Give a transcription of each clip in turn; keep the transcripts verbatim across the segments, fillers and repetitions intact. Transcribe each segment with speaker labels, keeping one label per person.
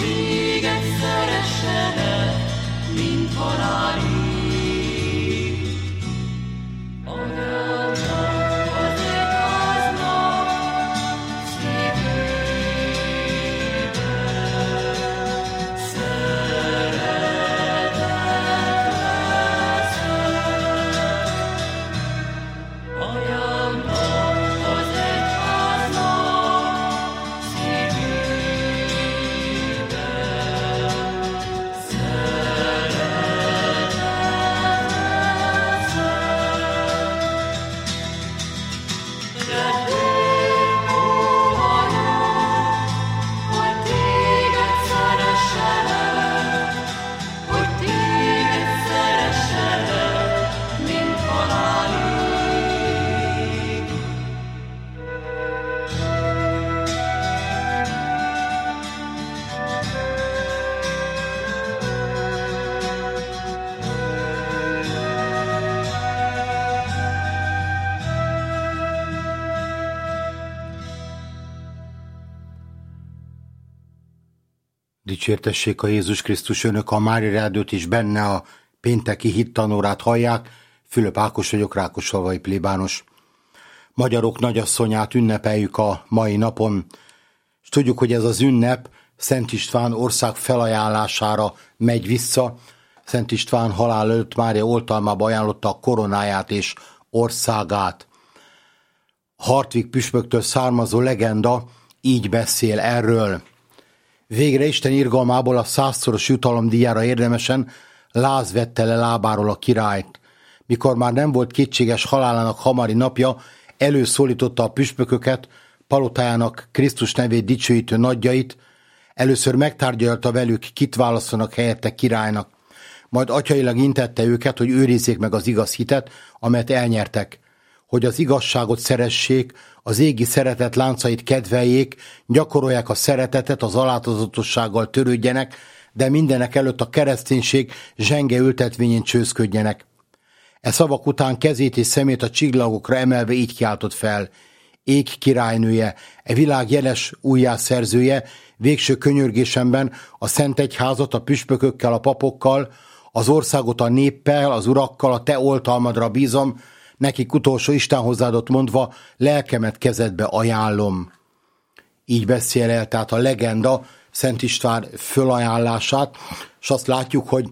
Speaker 1: téged szeresselek, mint halálig. Anyámnak, az egyháznak szívében szeretet leszek. Anyámnak, az egyháznak szívében szeretet leszek. De én óhajom, hogy téged szeresselek, hogy téged szeresselek, mint halálig.
Speaker 2: Dicsértessék a Jézus Krisztus, önök a Mária Rádiót és benne a pénteki hittanórát hallják. Fülöp Ákos vagyok, rákosalvai plébános. Magyarok nagyasszonyát ünnepeljük a mai napon, és tudjuk, hogy ez az ünnep Szent István ország felajánlására megy vissza. Szent István halál előtt Mária oltalmába ajánlotta a koronáját és országát. Hartwig püspöktől származó legenda így beszél erről. Végre Isten irgalmából a százszoros jutalomdíjára érdemesen láz vette le lábáról a királyt. Mikor már nem volt kétséges halálának hamari napja, előszólította a püspököket, palotájának Krisztus nevét dicsőítő nagyjait, először megtárgyalta velük, kit válaszolnak helyette királynak. Majd atyailag intette őket, hogy őrizzék meg az igaz hitet, amelyet elnyertek, hogy az igazságot szeressék, az égi szeretet láncait kedveljék, gyakorolják a szeretetet, az alázatossággal törődjenek, de mindenek előtt a kereszténység zsenge ültetvényén csőzködjenek. E szavak után kezét és szemét a csillagokra emelve így kiáltott fel: Ég királynője, e világ jeles újjászerzője, végső könyörgésemben a Szent Egyházat a püspökökkel, a papokkal, az országot a néppel, az urakkal, a te oltalmadra bízom, nekik utolsó Isten hozzáadott mondva, lelkemet kezedbe ajánlom. Így beszél el tehát a legenda Szent István fölajánlását, és azt látjuk, hogy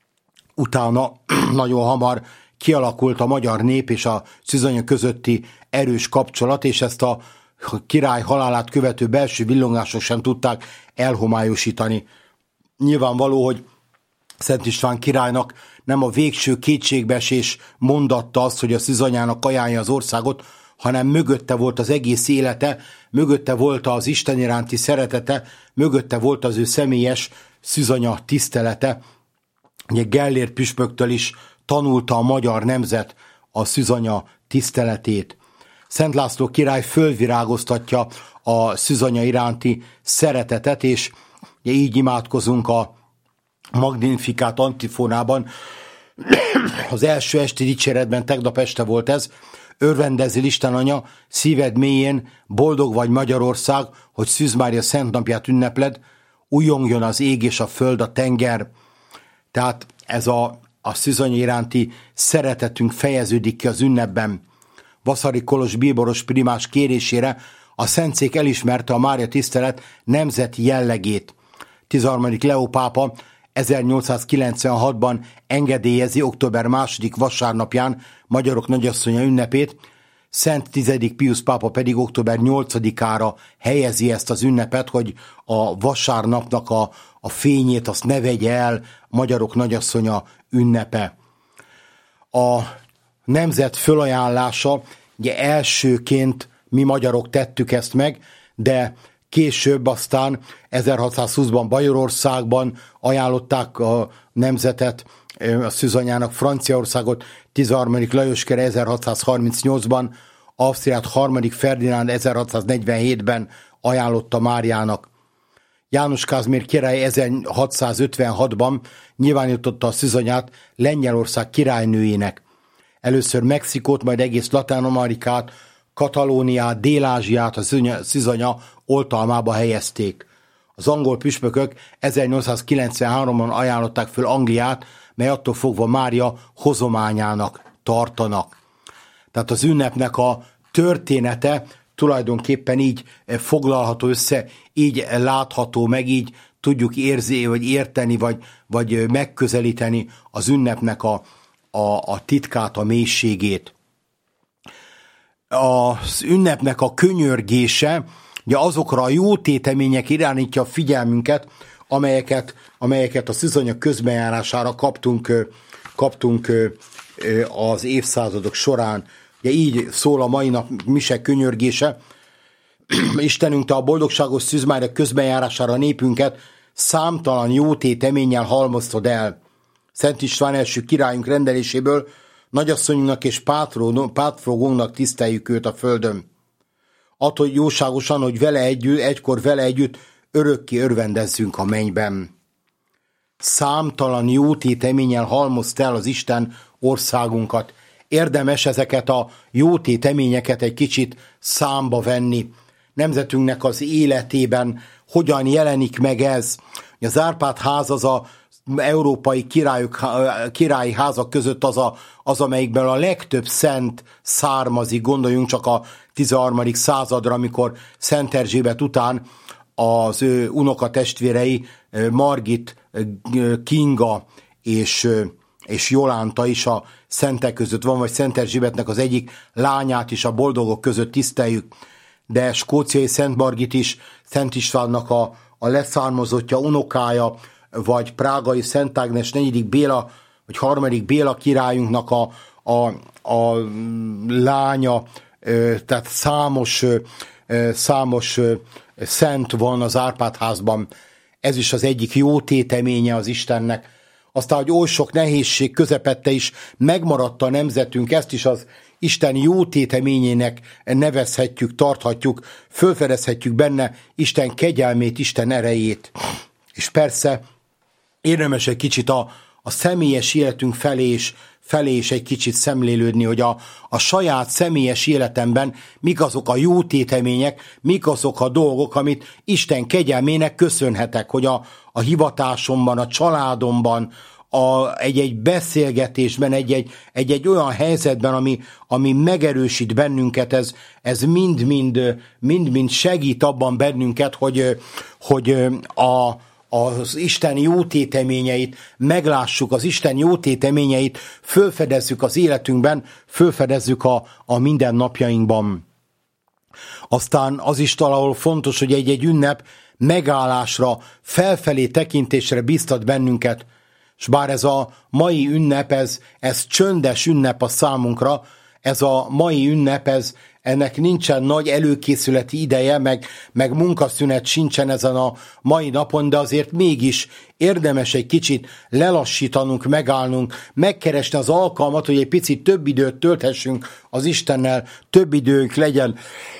Speaker 2: utána nagyon hamar kialakult a magyar nép és a Szűzanya közötti erős kapcsolat, és ezt a király halálát követő belső villongások sem tudták elhomályosítani. Nyilvánvaló, hogy Szent István királynak nem a végső kétségbeesés mondatta azt, hogy a szűzanyának ajánlja az országot, hanem mögötte volt az egész élete, mögötte volt az Isten iránti szeretete, mögötte volt az ő személyes szűzanya tisztelete. Ugye Gellért püspöktől is tanulta a magyar nemzet a szűzanya tiszteletét. Szent László király fölvirágoztatja a szűzanya iránti szeretetet, és így imádkozunk a Magnificat antifonában. Az első esti dicséretben, tegnap este volt ez: örvendezzél Isten anya, szíved mélyén, boldog vagy Magyarország, hogy Szűz Mária szent napját ünnepled, újjongjon az ég és a föld, a tenger. Tehát ez a, a szűzanya iránti szeretetünk fejeződik ki az ünnepben. Vaszary Kolos bíboros primás kérésére a Szentszék elismerte a Mária tisztelet nemzeti jellegét. tizenharmadik Leó pápa ezernyolcszázkilencvenhatban engedélyezi október második vasárnapján Magyarok nagyasszonya ünnepét, Szent tizedik Piusz pápa pedig október nyolcadikára helyezi ezt az ünnepet, hogy a vasárnapnak a, a fényét azt ne vegye el Magyarok nagyasszonya ünnepe. A nemzet fölajánlása, ugye elsőként mi magyarok tettük ezt meg, de később aztán ezerhatszázhúszban Bajorországban ajánlották a nemzetet, a szűzanyának Franciaországot, tizenharmadik Lajos király ezerhatszázharmincnyolcban, Ausztriát harmadik Ferdinánd ezerhatszáznegyvenhétben ajánlotta Máriának. János Kázmér király ezerhatszázötvenhatban nyilvánította a szűzanyát Lengyelország királynőjének. Először Mexikót, majd egész Latin-Amerikát, Katalóniát, Dél-Ázsiát a szűzanya oltalmába helyezték. Az angol püspökök ezernyolcszázkilencvenháromban ajánlották föl Angliát, mely attól fogva Mária hozományának tartanak. Tehát az ünnepnek a története tulajdonképpen így foglalható össze, így látható meg, így tudjuk érzni, vagy érteni, vagy, vagy megközelíteni az ünnepnek a, a, a titkát, a mélységét. Az ünnepnek a könyörgése, ugye azokra a jó tétemények irányítja a figyelmünket, amelyeket, amelyeket a szűzanya közbenjárására kaptunk, kaptunk az évszázadok során. Ugye így szól a mai nap mise könyörgése. Istenünk, te a boldogságos szűzmányra közbenjárására a népünket számtalan jó téteménnyel halmoztad el. Szent István első királyunk rendeléséből nagyasszonyunknak és pátfogónknak tiszteljük őt a földön. Add, hogy jóságosan, hogy vele együtt, egykor vele együtt örökké örvendezzünk a mennyben. Számtalan jó téteménnyel halmozta el az Isten országunkat. Érdemes ezeket a jó téteményeket egy kicsit számba venni. Nemzetünknek az életében hogyan jelenik meg ez? Az Árpád ház az a európai királyok, királyi házak között az, a, az, amelyikben a legtöbb szent származik. Gondoljunk csak a tizenharmadik századra, amikor Szent Erzsébet után az ő unokatestvérei Margit, Kinga és, és Jolánta is a szentek között van, vagy Szent Erzsébetnek az egyik lányát is a boldogok között tiszteljük. De skóciai Szent Margit is Szent Istvánnak a, a leszármazottja, unokája, vagy prágai Szent Ágnes negyedik Béla, vagy harmadik Béla királyunknak a, a, a lánya, tehát számos, számos szent van az Árpád-házban. Ez is az egyik jó téteménye az Istennek. Aztán, hogy oly sok nehézség közepette is megmaradt a nemzetünk, ezt is az Isten jó téteményének nevezhetjük, tarthatjuk, fölfedezhetjük benne Isten kegyelmét, Isten erejét. És persze érdemes egy kicsit a, a személyes életünk felé is, felé is egy kicsit szemlélődni, hogy a, a saját személyes életemben mik azok a jó tétemények, mik azok a dolgok, amit Isten kegyelmének köszönhetek, hogy a, a hivatásomban, a családomban, a, egy-egy beszélgetésben, egy-egy, egy-egy olyan helyzetben, ami, ami megerősít bennünket, ez, ez mind-mind, mind-mind segít abban bennünket, hogy, hogy a az Isten jó téteményeit, meglássuk az Isten jó téteményeit, fölfedezzük az életünkben, fölfedezzük a, a mindennapjainkban. Aztán az is talán fontos, hogy egy-egy ünnep megállásra, felfelé tekintésre biztat bennünket, és bár ez a mai ünnep, ez, ez csöndes ünnep a számunkra, ez a mai ünnep, ez, ennek nincsen nagy előkészületi ideje, meg, meg munkaszünet sincsen ezen a mai napon, de azért mégis érdemes egy kicsit lelassítanunk, megállnunk, megkeresni az alkalmat, hogy egy picit több időt tölthessünk az Istennel, több időnk legyen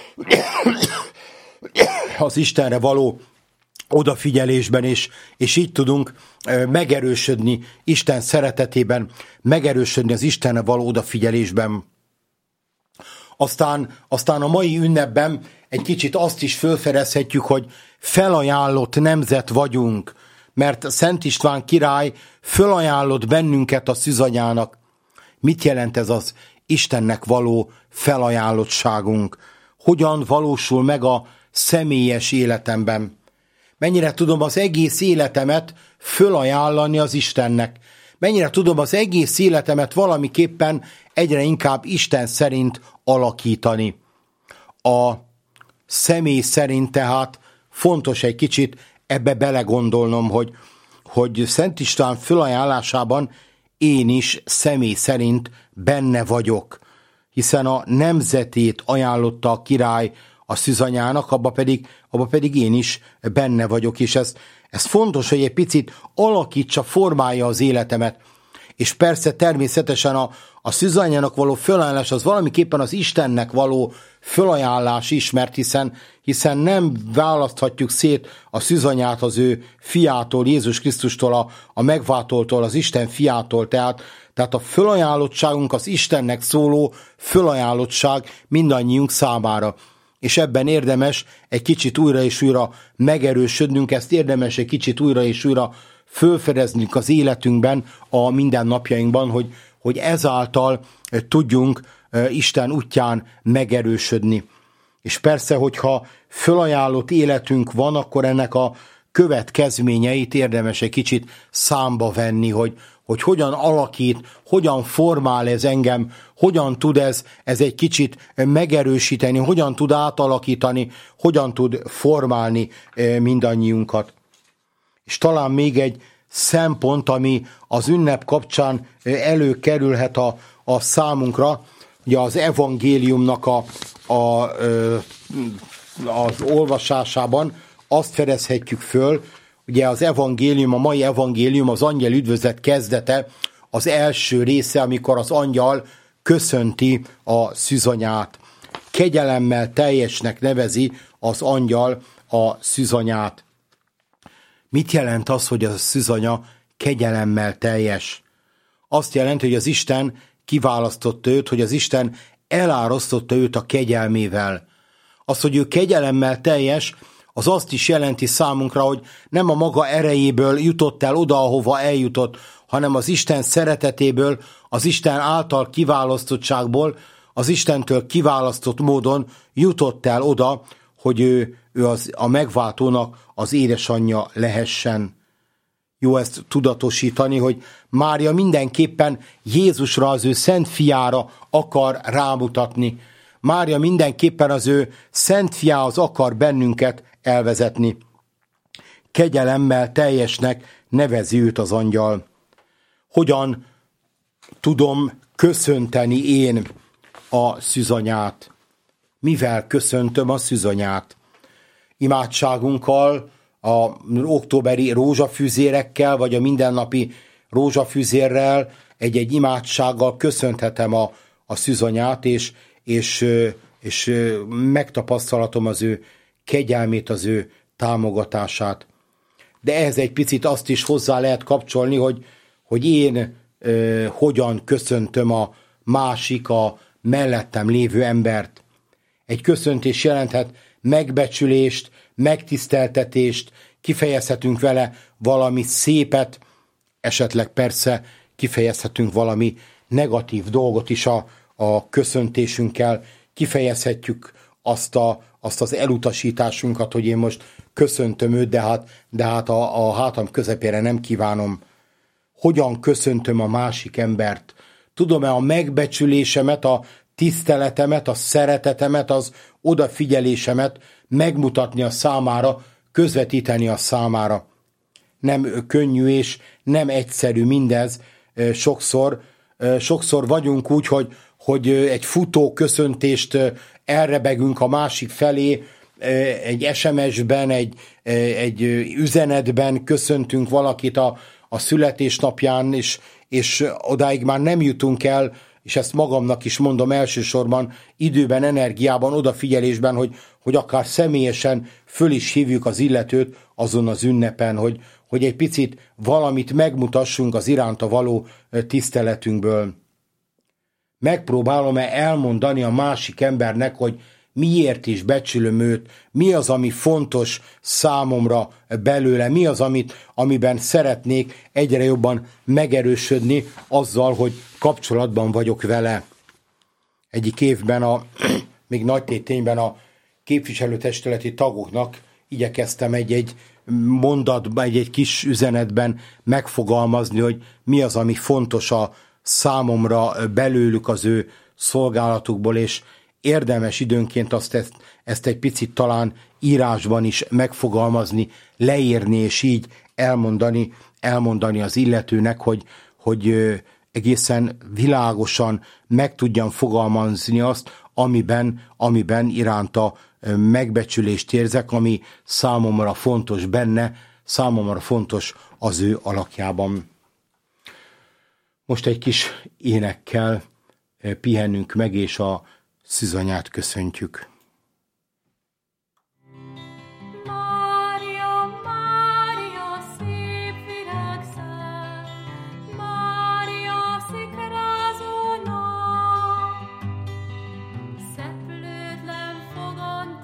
Speaker 2: az Istenre való odafigyelésben, és, és így tudunk megerősödni Isten szeretetében, megerősödni az Istenre való odafigyelésben. Aztán, aztán a mai ünnepben egy kicsit azt is fölfedezhetjük, hogy felajánlott nemzet vagyunk, mert Szent István király fölajánlott bennünket a szűzanyának. Mit jelent ez az Istennek való felajánlottságunk? Hogyan valósul meg a személyes életemben? Mennyire tudom az egész életemet fölajánlani az Istennek? Mennyire tudom az egész életemet valamiképpen egyre inkább Isten szerint alakítani? A személy szerint tehát fontos egy kicsit ebbe belegondolnom, hogy, hogy Szent István fölajánlásában én is személy szerint benne vagyok, hiszen a nemzetét ajánlotta a király a szűzanyának, abba pedig, abba pedig én is benne vagyok, és ez, ez fontos, hogy egy picit alakítsa, formálja az életemet. És persze természetesen a, a szűzanyának való fölajánlás az valamiképpen az Istennek való fölajánlás is, mert hiszen, hiszen nem választhatjuk szét a szűzanyát az ő fiától, Jézus Krisztustól, a, a megváltótól, az Isten fiától, tehát, tehát a fölajánlottságunk az Istennek szóló fölajánlottság mindannyiunk számára. és ebben érdemes egy kicsit újra és újra megerősödnünk, ezt érdemes egy kicsit újra és újra fölfedeznünk az életünkben, a mindennapjainkban, hogy, hogy ezáltal tudjunk Isten útján megerősödni. És persze, hogyha fölajánlott életünk van, akkor ennek a következményeit érdemes egy kicsit számba venni, hogy, hogy hogyan alakít, hogyan formál ez engem, hogyan tud ez, ez egy kicsit megerősíteni, hogyan tud átalakítani, hogyan tud formálni mindannyiunkat. És talán még egy szempont, ami az ünnep kapcsán előkerülhet a, a számunkra, ugye az evangéliumnak a, a, az olvasásában azt fedezhetjük föl, ugye az evangélium, a mai evangélium, az angyal üdvözlet kezdete, az első része, amikor az angyal köszönti a szűzanyát. Kegyelemmel teljesnek nevezi az angyal a szűzanyát. Mit jelent az, hogy a szűzanya kegyelemmel teljes? Azt jelenti, hogy az Isten kiválasztotta őt, hogy az Isten elárasztotta őt a kegyelmével. Az, hogy ő kegyelemmel teljes, az azt is jelenti számunkra, hogy nem a maga erejéből jutott el oda, ahova eljutott, hanem az Isten szeretetéből, az Isten által kiválasztottságból, az Istentől kiválasztott módon jutott el oda, hogy ő, ő az, a megváltónak az édesanyja lehessen. Jó ezt tudatosítani, hogy Mária mindenképpen Jézusra, az ő szent fiára akar rámutatni. Mária mindenképpen az ő szent fiához akar bennünket elvezetni. Kegyelemmel teljesnek nevezi őt az angyal. Hogyan tudom köszönteni én a szűzanyát? Mivel köszöntöm a szűzanyát? Imádságunkkal, a októberi rózsafűzérekkel, vagy a mindennapi rózsafűzérrel, egy-egy imádsággal köszönhetem a, a szűzanyát, és, és, és megtapasztalatom az ő kegyelmét, az ő támogatását. De ehhez egy picit azt is hozzá lehet kapcsolni, hogy, hogy én ö, hogyan köszöntöm a másik, a mellettem lévő embert. Egy köszöntés jelenthet megbecsülést, megtiszteltetést, kifejezhetünk vele valami szépet, esetleg persze kifejezhetünk valami negatív dolgot is a, a köszöntésünkkel, kifejezhetjük azt, a, azt az elutasításunkat, hogy én most köszöntöm őt, de hát, de hát a, a hátam közepére nem kívánom. Hogyan köszöntöm a másik embert? Tudom-e a megbecsülésemet, a tiszteletemet, a szeretetemet, az odafigyelésemet megmutatni a számára, közvetíteni a számára? Nem könnyű és nem egyszerű mindez. Sokszor, sokszor vagyunk úgy, hogy, hogy egy futó köszöntést elrebegünk a másik felé, egy es em es-ben, egy, egy üzenetben köszöntünk valakit a, a születésnapján, és, és odáig már nem jutunk el, és ezt magamnak is mondom elsősorban, időben, energiában, odafigyelésben, hogy, hogy akár személyesen föl is hívjuk az illetőt azon az ünnepen, hogy, hogy egy picit valamit megmutassunk az iránta való tiszteletünkből. Megpróbálom-e elmondani a másik embernek, hogy miért is becsülöm őt, mi az, ami fontos számomra belőle, mi az, amit, amiben szeretnék egyre jobban megerősödni azzal, hogy kapcsolatban vagyok vele. Egyik évben, a, még Nagytétényben a képviselőtestületi tagoknak igyekeztem egy-egy mondatban, egy-egy kis üzenetben megfogalmazni, hogy mi az, ami fontos a számomra belőlük az ő szolgálatukból, és érdemes időnként azt ezt, ezt egy picit talán írásban is megfogalmazni, leírni, és így elmondani, elmondani az illetőnek, hogy, hogy egészen világosan meg tudjam fogalmazni azt, amiben, amiben iránta megbecsülést érzek, ami számomra fontos benne, számomra fontos az ő alakjában. Most egy kis énekkel pihennünk meg, és a szűzanyát köszöntjük.
Speaker 1: Mária, Mária, szép virágszál, Mária, szikrázó nap, szeplődlen fogantyú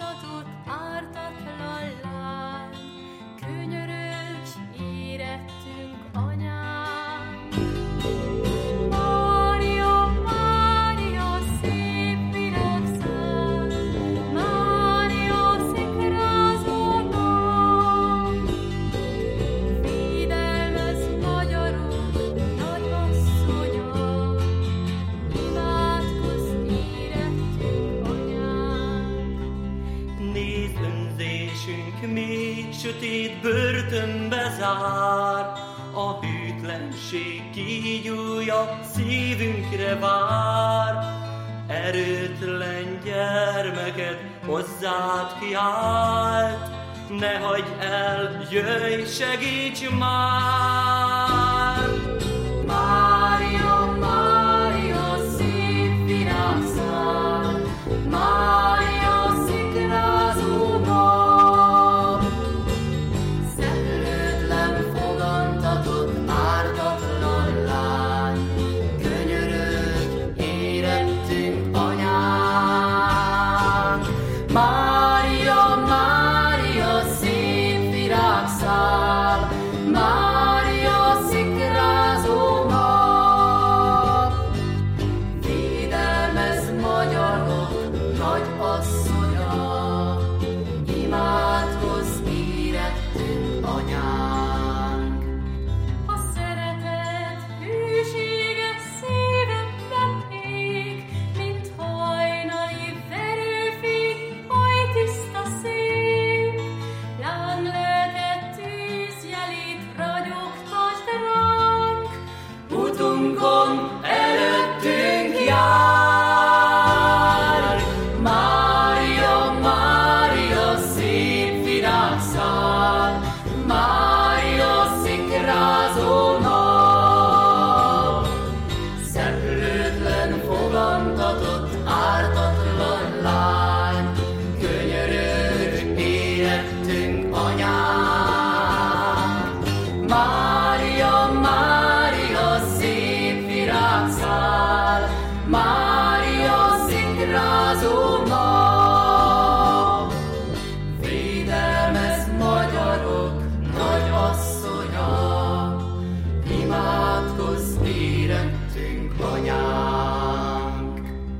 Speaker 3: bezár, a hűtlenség kígyója szívünkre vár. Erőtlen gyermeket hozzád kiált, ne hagyd el, jöjj, segíts már!
Speaker 1: Mária, Mária, szép virágszál, Mária, szikrázó nap, szentlőtlen fogantatott ártatlan lány, könyörög, érettünk anyánk. Mária, Mária, szép virágszál, Mária, szikrázó nap, védelmez magyarok nagy asszonya, imádkozz, érettünk anyánk. A szeretet hűséges szívemben ég, mint hajnali verőfény, oly tiszta szép. Lánglelket tűzjelét ragyogtasd ránk, utunkon előttünk jár. Mária, Mária, szép virágszál, Mária, szikrázó nap, szentlőtlen fogantatott ártatlan lány, könyörög, érettünk anyánk. Mária, Mária, szép virágszál, Mária, szikrázó nap, védelmez magyarok nagy asszonya, imádkozz, érettünk anyánk.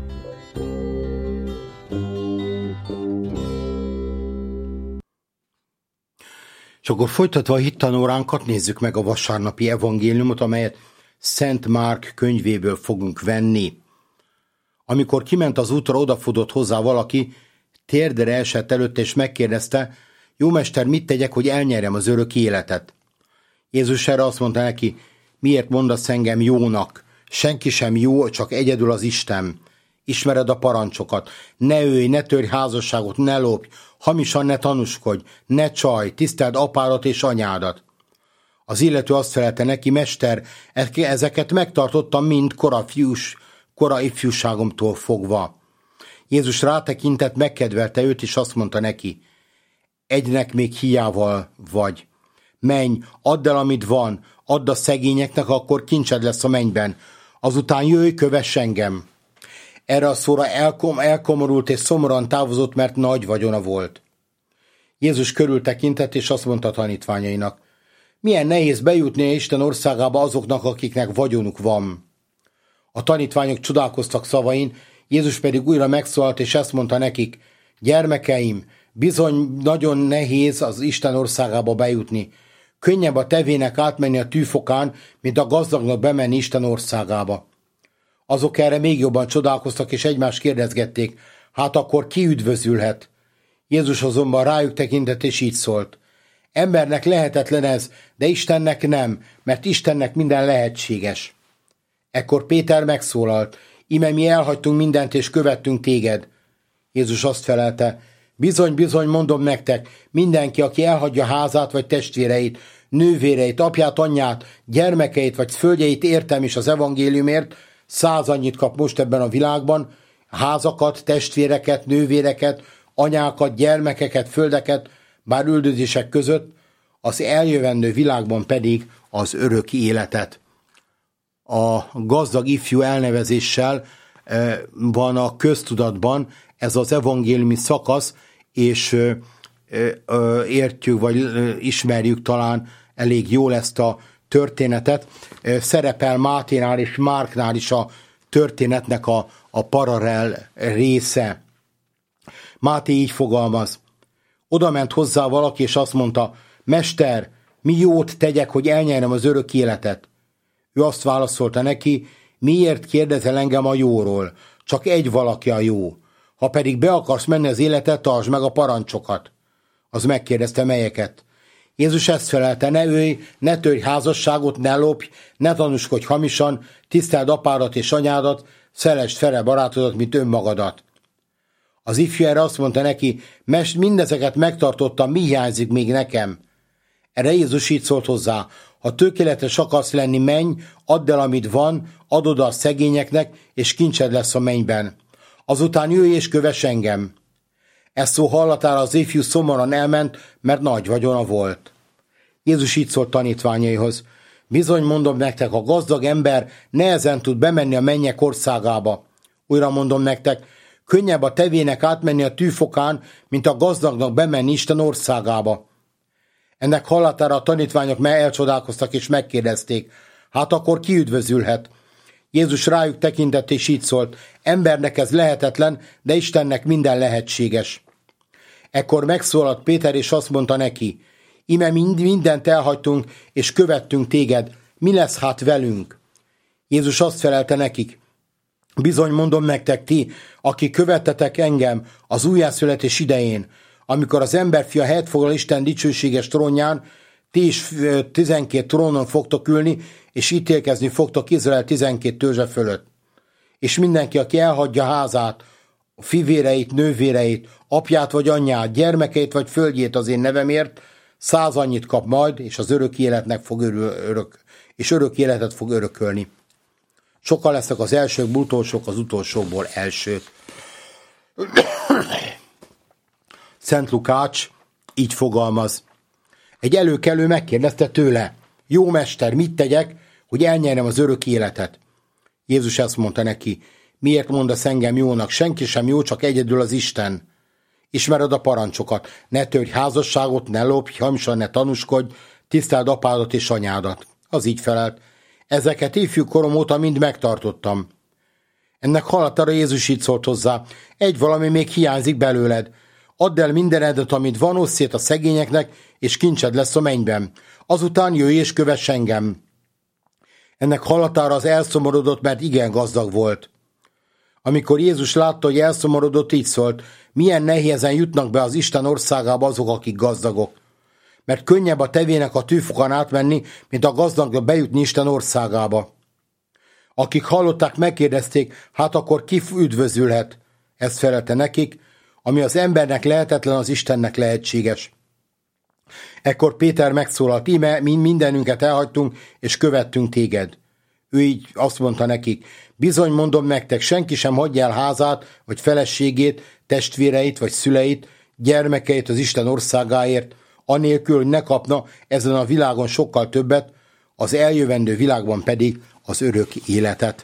Speaker 2: És akkor folytatva a hittanóránkat nézzük meg a vasárnapi evangéliumot, amelyet Szent Márk könyvéből fogunk venni. Amikor kiment az útra, odafudott hozzá valaki, térdre esett előtte, és megkérdezte: Jó mester, mit tegyek, hogy elnyerjem az örök életet? Jézus erre azt mondta neki: Miért mondasz engem jónak? Senki sem jó, csak egyedül az Isten. Ismered a parancsokat: ne ölj, ne törj házasságot, ne lopj, hamisan ne tanúskodj, ne csalj, tiszteld apádat és anyádat. Az illető azt felelte neki: Mester, ezeket megtartottam mind kora, fiús, kora ifjúságomtól fogva. Jézus rátekintett, megkedvelte őt, és azt mondta neki: Egynek még hiával vagy. Menj, add el, amit van, add a szegényeknek, akkor kincsed lesz a mennyben. Azután jöjj, kövess engem. Erre a szóra elkom, elkomorult és szomorúan távozott, mert nagy vagyona volt. Jézus körültekintett, és azt mondta a tanítványainak: Milyen nehéz bejutni Isten országába azoknak, akiknek vagyonuk van. A tanítványok csodálkoztak szavain, Jézus pedig újra megszólalt, és ezt mondta nekik: Gyermekeim, bizony nagyon nehéz az Isten országába bejutni. Könnyebb a tevének átmenni a tűfokán, mint a gazdagnak bemenni Isten országába. Azok erre még jobban csodálkoztak, és egymást kérdezgették: Hát akkor ki üdvözülhet? Jézus azonban rájuk tekintett, és így szólt: Embernek lehetetlen ez, de Istennek nem, mert Istennek minden lehetséges. Ekkor Péter megszólalt: Íme mi elhagytunk mindent, és követtünk téged. Jézus azt felelte: Bizony, bizony, mondom nektek, mindenki, aki elhagyja házát, vagy testvéreit, nővéreit, apját, anyját, gyermekeit, vagy földjeit értem és az evangéliumért, száz annyit kap most ebben a világban, házakat, testvéreket, nővéreket, anyákat, gyermekeket, földeket, bár üldözések között, az eljövendő világban pedig az örök életet. A gazdag ifjú elnevezéssel van a köztudatban ez az evangéliumi szakasz, és értjük, vagy ismerjük talán elég jól ezt a történetet. Szerepel Máténál és Márknál is a történetnek a, a paralel része. Máté így fogalmaz: Oda ment hozzá valaki, és azt mondta: Mester, mi jót tegyek, hogy elnyerjem az örök életet? Ő azt válaszolta neki: Miért kérdezel engem a jóról? Csak egy valaki a jó. Ha pedig be akarsz menni az életet, tartsd meg a parancsokat. Az megkérdezte: Melyeket? Jézus ezt felelte: ne ölj, ne törj házasságot, ne lopj, ne tanúskodj hamisan, tiszteld apádat és anyádat, szeresd fele barátodat, mint önmagadat. Az ifjú erre azt mondta neki: mest, mindezeket megtartottam, mi hiányzik még nekem? Erre Jézus így szólt hozzá: ha tökéletes akarsz lenni, menj, add el, amit van, add oda a szegényeknek, és kincsed lesz a mennyben. Azután jöjj és kövess engem. Ezt szó hallatára az ifjú szomorúan elment, mert nagy vagyona volt. Jézus így szólt tanítványaihoz: bizony mondom nektek, a gazdag ember nehezen tud bemenni a mennyek országába. Újra mondom nektek, könnyebb a tevének átmenni a tűfokán, mint a gazdagnak bemenni Isten országába. Ennek hallatára a tanítványok elcsodálkoztak és megkérdezték: hát akkor ki üdvözülhet? Jézus rájuk tekintett és így szólt: embernek ez lehetetlen, de Istennek minden lehetséges. Ekkor megszólalt Péter és azt mondta neki: íme mind, mindent elhagytunk és követtünk téged, mi lesz hát velünk? Jézus azt felelte nekik: bizony mondom nektek, ti, akik követtetek engem az újjászületés idején, amikor az emberfia helyet foglal Isten dicsőséges trónján, ti is tizenkét trónon fogtok ülni, és ítélkezni fogtok Izrael tizenkét törzse fölött. És mindenki, aki elhagyja házát, fivéreit, nővéreit, apját vagy anyját, gyermekeit vagy földjét az én nevemért, száz annyit kap majd, és az örök életnek fog örül, örök, és örök életet fog örökölni. Sokan lesznek az elsők, utolsók, az utolsókból elsők. Szent Lukács így fogalmaz: egy előkelő megkérdezte tőle: jó mester, mit tegyek, hogy elnyerjem az örök életet? Jézus ezt mondta neki: miért mondasz engem jónak? Senki sem jó, csak egyedül az Isten. Ismered a parancsokat: ne törj házasságot, ne lopj, hamisan ne tanúskodj, tiszteld apádat és anyádat. Az így felelt: ezeket ifjú korom óta mind megtartottam. Ennek hallatára Jézus így szólt hozzá: egy valami még hiányzik belőled. Add el mindenedet, amit van, osszd szét a szegényeknek, és kincsed lesz a mennyben. Azután jöjj és kövess engem. Ennek hallatára az elszomorodott, mert igen gazdag volt. Amikor Jézus látta, hogy elszomorodott, így szólt: milyen nehézen jutnak be az Isten országába azok, akik gazdagok. Mert könnyebb a tevének a tűfokon átmenni, mint a gazdagnak bejutni Isten országába. Akik hallották, megkérdezték: hát akkor ki üdvözülhet? Ezt felelte nekik: ami az embernek lehetetlen, az Istennek lehetséges. Ekkor Péter megszólalt: íme, mi mindenünket elhagytunk, és követtünk téged. Ő így azt mondta nekik: bizony mondom nektek, senki sem hagyja el házát, vagy feleségét, testvéreit, vagy szüleit, gyermekeit az Isten országáért, anélkül, hogy ne kapna ezen a világon sokkal többet, az eljövendő világban pedig az örök életet.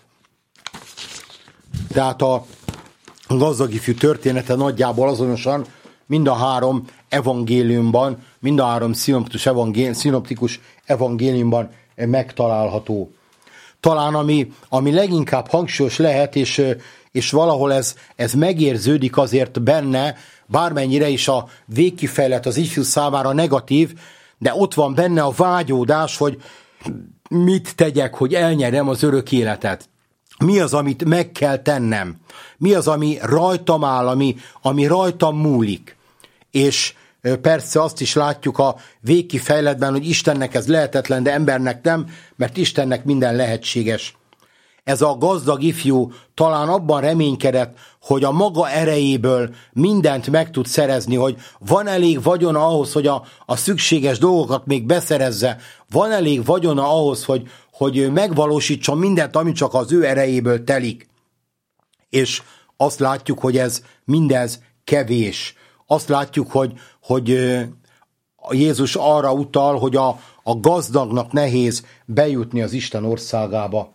Speaker 2: Tehát a gazdag ifjú története nagyjából azonosan mind a három evangéliumban, mind a három szinoptikus, evangélium, szinoptikus evangéliumban megtalálható. Talán ami, ami leginkább hangsúlyos lehet, és, és valahol ez, ez megérződik azért benne, bármennyire is a végkifejlet az ifjú számára negatív, de ott van benne a vágyódás, hogy mit tegyek, hogy elnyerjem az örök életet. Mi az, amit meg kell tennem? Mi az, ami rajtam áll, ami, ami rajtam múlik? És persze azt is látjuk a végkifejletben, hogy Istennek ez lehetetlen, de embernek nem, mert Istennek minden lehetséges. Ez a gazdag ifjú talán abban reménykedett, hogy a maga erejéből mindent meg tud szerezni, hogy van elég vagyona ahhoz, hogy a, a szükséges dolgokat még beszerezze, van elég vagyona ahhoz, hogy, hogy megvalósítson mindent, ami csak az ő erejéből telik. És azt látjuk, hogy ez mindez kevés. Azt látjuk, hogy, hogy Jézus arra utal, hogy a, a gazdagnak nehéz bejutni az Isten országába.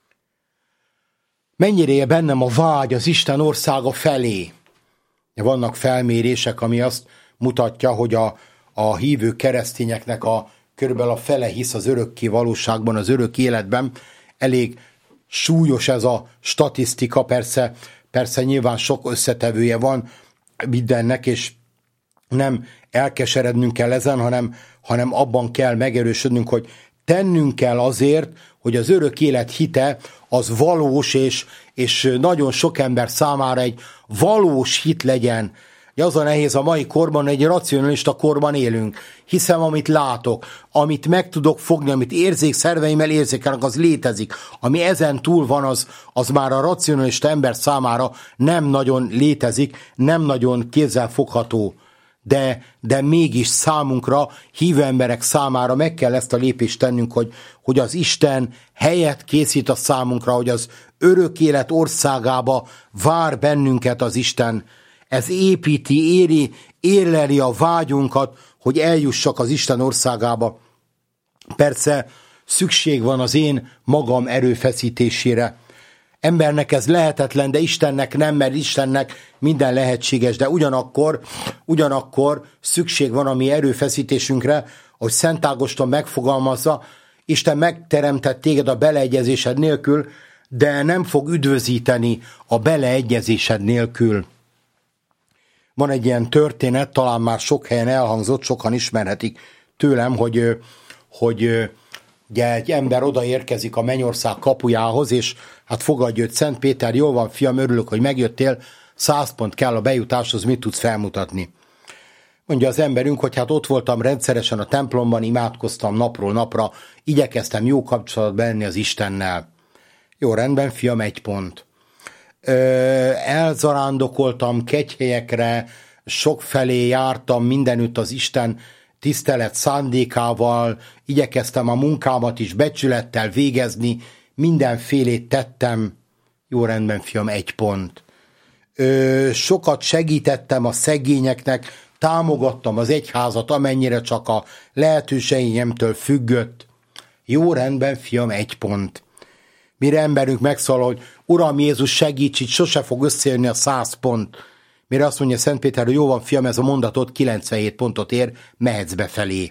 Speaker 2: Mennyire él bennem a vágy az Isten országa felé? Vannak felmérések, ami azt mutatja, hogy a, a hívő keresztényeknek a körülbelül a fele hisz az örökké valóságban, az örök életben. Elég súlyos ez a statisztika, persze, persze nyilván sok összetevője van mindennek, és nem elkeserednünk kell ezen, hanem, hanem abban kell megerősödnünk, hogy tennünk kell azért, hogy az örök élet hite az valós, és, és nagyon sok ember számára egy valós hit legyen. Az a nehéz a mai korban, egy racionalista korban élünk. Hiszem, amit látok, amit meg tudok fogni, amit érzékszerveimmel érzékelnek, az létezik. Ami ezen túl van, az, az már a racionalista ember számára nem nagyon létezik, nem nagyon kézzelfogható. De, de mégis számunkra, hívő emberek számára meg kell ezt a lépést tennünk, hogy, hogy az Isten helyet készít a számunkra, hogy az örök élet országába vár bennünket az Isten. Ez építi, éri, érleli a vágyunkat, hogy eljussak az Isten országába. Persze szükség van az én magam erőfeszítésére. Embernek ez lehetetlen, de Istennek nem, mert Istennek minden lehetséges, de ugyanakkor, ugyanakkor szükség van a mi erőfeszítésünkre, hogy Szent Ágoston megfogalmazza, Isten megteremtett téged a beleegyezésed nélkül, de nem fog üdvözíteni a beleegyezésed nélkül. Van egy ilyen történet, talán már sok helyen elhangzott, sokan ismerhetik tőlem, hogy, hogy ugye egy ember odaérkezik a mennyország kapujához, és hát fogadja őt Szent Péter, jól van fiam, örülök, hogy megjöttél, száz pont kell a bejutáshoz, mit tudsz felmutatni? Mondja az emberünk, hogy hát ott voltam rendszeresen a templomban, imádkoztam napról napra, igyekeztem jó kapcsolatba lenni az Istennel. Jó, rendben, fiam, egy pont. Ö, elzarándokoltam kegyhelyekre, sokfelé jártam mindenütt az Isten tisztelet szándékával, igyekeztem a munkámat is becsülettel végezni, mindenfélét tettem. Jó, rendben, fiam, egy pont. Ö, sokat segítettem a szegényeknek, támogattam az egyházat, amennyire csak a lehetőségemtől függött. Jó, rendben, fiam, egy pont. Mire emberünk megszólal, hogy Uram Jézus, segíts, itt sose fog összejönni a száz pont. Mire azt mondja Szent Péter, hogy jó van fiam, ez a mondatot kilencvenhét pontot ér, mehetsz befelé.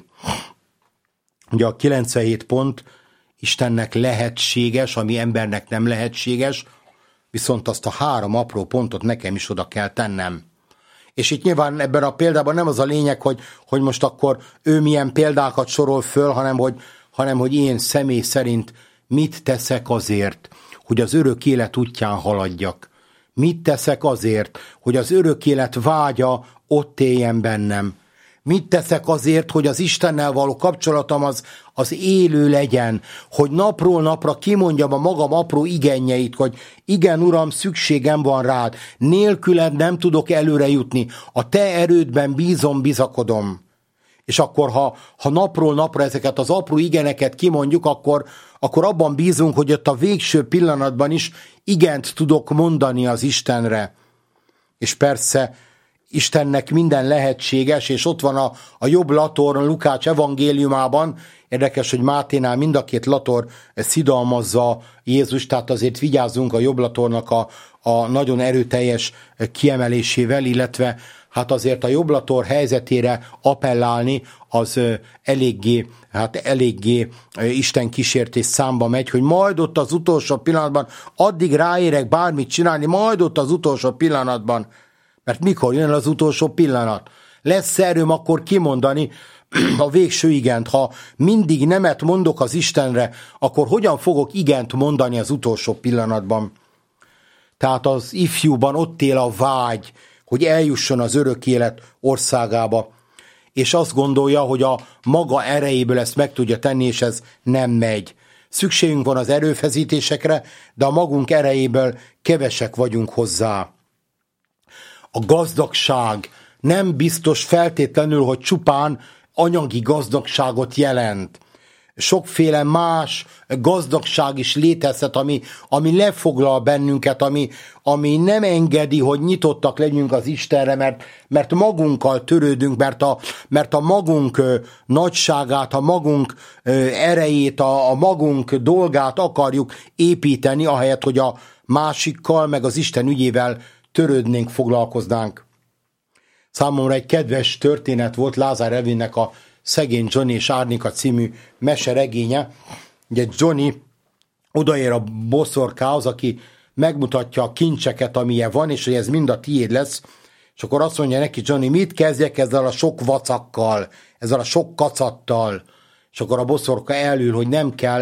Speaker 2: Ugye a kilencvenhét pont Istennek lehetséges, ami embernek nem lehetséges, viszont azt a három apró pontot nekem is oda kell tennem. És itt nyilván ebben a példában nem az a lényeg, hogy, hogy most akkor ő milyen példákat sorol föl, hanem hogy, hanem hogy én személy szerint mit teszek azért, hogy az örök élet útján haladjak. Mit teszek azért, hogy az örök élet vágya ott éljen bennem. Mit teszek azért, hogy az Istennel való kapcsolatom az, az élő legyen, hogy napról napra kimondjam a magam apró igenjeit, hogy igen, Uram, szükségem van rád, nélküled nem tudok előre jutni, a te erődben bízom, bizakodom. És akkor, ha, ha napról napra ezeket az apró igeneket kimondjuk, akkor, akkor abban bízunk, hogy ott a végső pillanatban is igent tudok mondani az Istenre. És persze Istennek minden lehetséges, és ott van a, a jobb lator a Lukács evangéliumában, érdekes, hogy Máténál mind a két lator szidalmazza Jézus, tehát azért vigyázzunk a jobb latornak a, a nagyon erőteljes kiemelésével, illetve hát azért a jobblator helyzetére appellálni, az eléggé, hát eléggé Isten kísértés számba megy, hogy majd ott az utolsó pillanatban, addig ráérek bármit csinálni, majd ott az utolsó pillanatban, mert mikor jön az utolsó pillanat? Lesz erőm akkor kimondani a végső igent. Ha mindig nemet mondok az Istenre, akkor hogyan fogok igent mondani az utolsó pillanatban? Tehát az ifjúban ott él a vágy, hogy eljusson az örök élet országába, és azt gondolja, hogy a maga erejéből ezt meg tudja tenni, és ez nem megy. Szükségünk van az erőfeszítésekre, de a magunk erejéből kevesek vagyunk hozzá. A gazdagság nem biztos feltétlenül, hogy csupán anyagi gazdagságot jelent. Sokféle más gazdagság is létezhet, ami, ami lefoglal bennünket, ami, ami nem engedi, hogy nyitottak legyünk az Istenre, mert, mert magunkkal törődünk, mert a, mert a magunk nagyságát, a magunk erejét, a, a magunk dolgát akarjuk építeni, ahelyett, hogy a másikkal, meg az Isten ügyével törődnénk, foglalkoznánk. Számomra egy kedves történet volt Lázár Ervinnek a Szegény Johnny és Árnika című meseregénye. Ugye Johnny odaér a boszorkához, aki megmutatja a kincseket, amilyen van, és hogy ez mind a tiéd lesz, és akkor azt mondja neki Johnny, mit kezdjek ezzel a sok vacakkal, ezzel a sok kacattal, és akkor a boszorka elül, hogy nem kell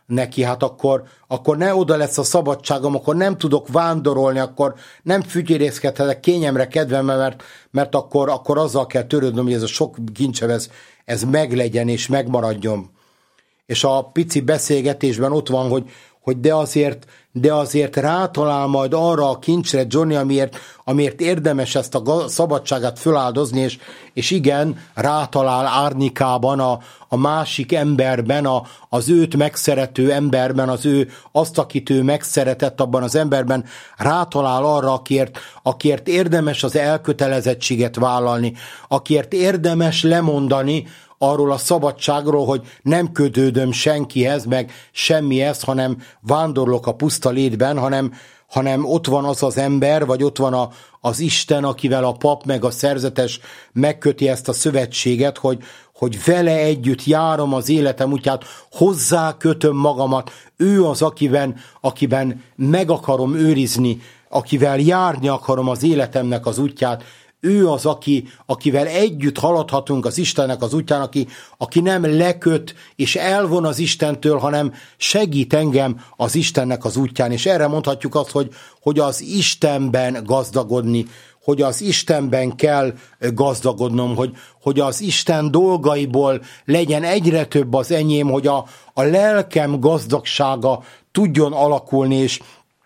Speaker 2: neki, hát akkor, akkor ne oda lesz a szabadságom, akkor nem tudok vándorolni, akkor nem fütyérészkedhetek kényemre, kedvemre, mert, mert akkor, akkor azzal kell törődnöm, hogy ez a sok kincsem, ez, ez meglegyen és megmaradjon. És a pici beszélgetésben ott van, hogy, hogy de azért, de azért rátalál majd arra a kincsre Johnny, amiért, amiért érdemes ezt a szabadságát föláldozni, és, és igen, rátalál Árnikában, a, a másik emberben, a, az őt megszerető emberben, az ő, azt, akit ő megszeretett abban az emberben, rátalál arra, akiért, akiért érdemes az elkötelezettséget vállalni, akiért érdemes lemondani arról a szabadságról, hogy nem kötődöm senkihez, meg semmihez, hanem vándorlok a puszta létben, hanem, hanem ott van az az ember, vagy ott van a, az Isten, akivel a pap meg a szerzetes megköti ezt a szövetséget, hogy, hogy vele együtt járom az életem útját, hozzá kötöm magamat, ő az, akiben, akiben meg akarom őrizni, akivel járni akarom az életemnek az útját, ő az, aki, akivel együtt haladhatunk az Istennek az útján, aki, aki nem leköt és elvon az Istentől, hanem segít engem az Istennek az útján. És erre mondhatjuk azt, hogy, hogy az Istenben gazdagodni, hogy az Istenben kell gazdagodnom, hogy, hogy az Isten dolgaiból legyen egyre több az enyém, hogy a, a lelkem gazdagsága tudjon alakulni, és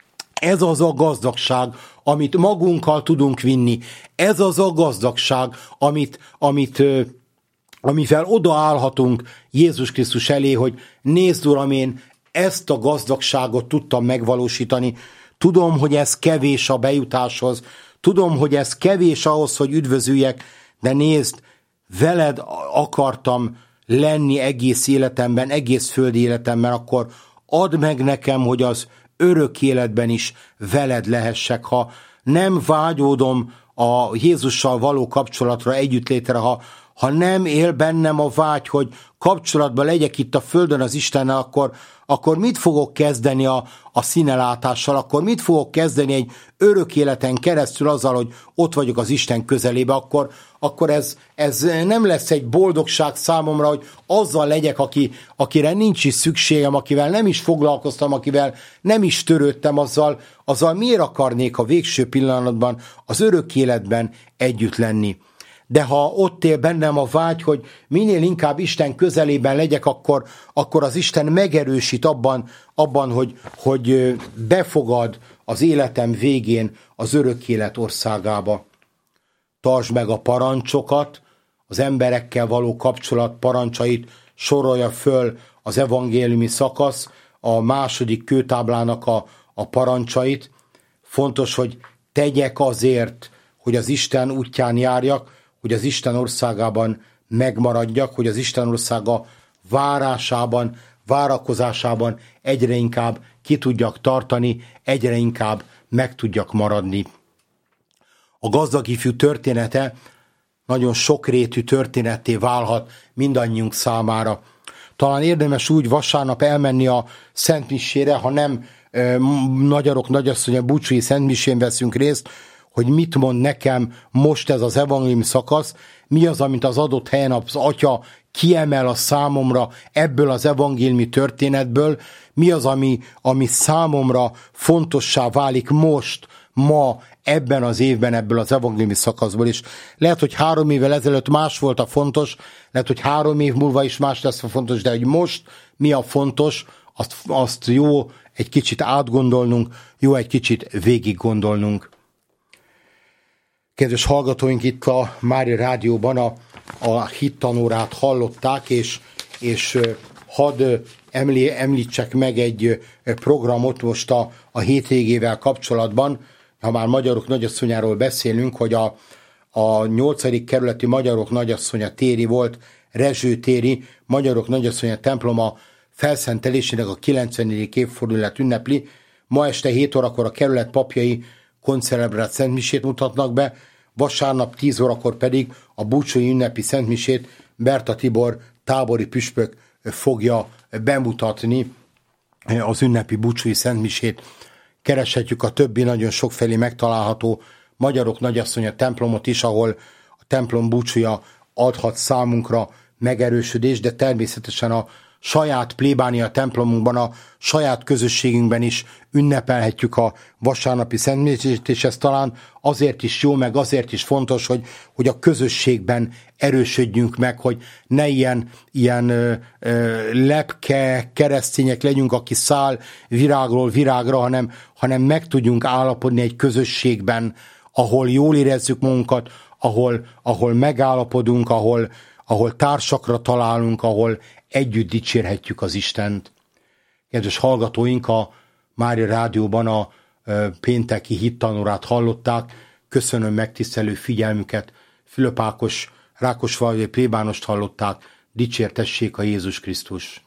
Speaker 2: ez az a gazdagság, amit magunkkal tudunk vinni. Ez az a gazdagság, amit, amit, amivel odaállhatunk Jézus Krisztus elé, hogy nézd, Uram, én ezt a gazdagságot tudtam megvalósítani. Tudom, hogy ez kevés a bejutáshoz. Tudom, hogy ez kevés ahhoz, hogy üdvözüljek, de nézd, veled akartam lenni egész életemben, egész földi életemben, akkor add meg nekem, hogy az örök életben is veled lehessek, ha nem vágyódom a Jézussal való kapcsolatra, együttlétre, ha, ha nem él bennem a vágy, hogy kapcsolatban legyek itt a földön az Istennel, akkor, akkor mit fogok kezdeni a, a színelátással, akkor mit fogok kezdeni egy örök életen keresztül azzal, hogy ott vagyok az Isten közelébe, akkor, akkor ez, ez nem lesz egy boldogság számomra, hogy azzal legyek, aki, akire nincs is szükségem, akivel nem is foglalkoztam, akivel nem is törődtem, azzal, azzal miért akarnék a végső pillanatban, az örök életben együtt lenni. De ha ott él bennem a vágy, hogy minél inkább Isten közelében legyek, akkor, akkor az Isten megerősít abban, abban hogy, hogy befogad az életem végén az örök élet országába. Tartsd meg a parancsokat, az emberekkel való kapcsolat parancsait sorolja föl az evangéliumi szakasz, a második kőtáblának a, a parancsait. Fontos, hogy tegyek azért, hogy az Isten útján járjak, hogy az Isten országában megmaradjak, hogy az Isten országa várásában, várakozásában egyre inkább ki tudjak tartani, egyre inkább meg tudjak maradni. A gazdag ifjú története nagyon sokrétű történetté válhat mindannyiunk számára. Talán érdemes úgy vasárnap elmenni a szentmisére, ha nem e, nagyarok, nagyasszony, búcsúi szentmisén veszünk részt, hogy mit mond nekem most ez az evangéliumi szakasz, mi az, amit az adott helyen az Atya kiemel a számomra ebből az evangéliumi történetből, mi az, ami, ami számomra fontossá válik most, ma, ebben az évben, ebből az evangéliumi szakaszból is. Lehet, hogy három évvel ezelőtt más volt a fontos, lehet, hogy három év múlva is más lesz a fontos, de hogy most mi a fontos, azt, azt jó egy kicsit átgondolnunk, jó egy kicsit végig gondolnunk. Kedves hallgatóink, itt a Mária Rádióban a, a hittanórát hallották, és, és hadd emlé, említsek meg egy programot most a, a hétvégével kapcsolatban, ha már Magyarok Nagyasszonyáról beszélünk, hogy a, a nyolcadik kerületi Magyarok Nagyasszonya téri volt, Rezső téri Magyarok Nagyasszonya temploma felszentelésének a kilencvenedik évfordulóját ünnepli. Ma este hét órakor a kerület papjai koncelebrált szentmisét mutatnak be, vasárnap tíz órakor pedig a búcsúi ünnepi szentmisét Berta Tibor tábori püspök fogja bemutatni, az ünnepi búcsúi szentmisét. Kereshetjük a többi nagyon sokfelé megtalálható Magyarok Nagyasszonya templomot is, ahol a templom búcsúja adhat számunkra megerősödést, de természetesen a saját plébánia templomunkban, a saját közösségünkben is ünnepelhetjük a vasárnapi szentmisét, és ez talán azért is jó, meg azért is fontos, hogy, hogy a közösségben erősödjünk meg, hogy ne ilyen, ilyen ö, ö, lepke keresztények legyünk, aki száll virágról virágra, hanem, hanem meg tudjunk állapodni egy közösségben, ahol jól érezzük magunkat, ahol, ahol megállapodunk, ahol, ahol társakra találunk, ahol együtt dicsérhetjük az Istent. Kedves hallgatóink, a Mária Rádióban a pénteki hittanórát hallották. Köszönöm megtisztelő figyelmüket. Fülöp Ákos, rákosfalvai plébánost hallották. Dicsértessék a Jézus Krisztus!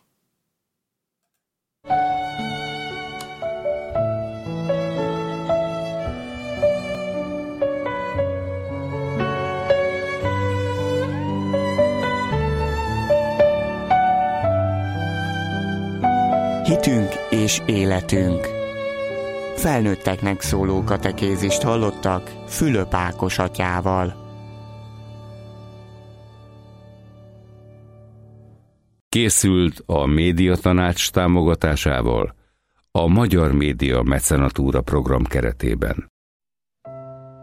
Speaker 4: Hitünk és életünk. Felnőtteknek szóló katekézist hallottak Fülöp Ákos atyával.
Speaker 5: Készült a Médiatanács támogatásával a Magyar Média Mecenatúra program keretében.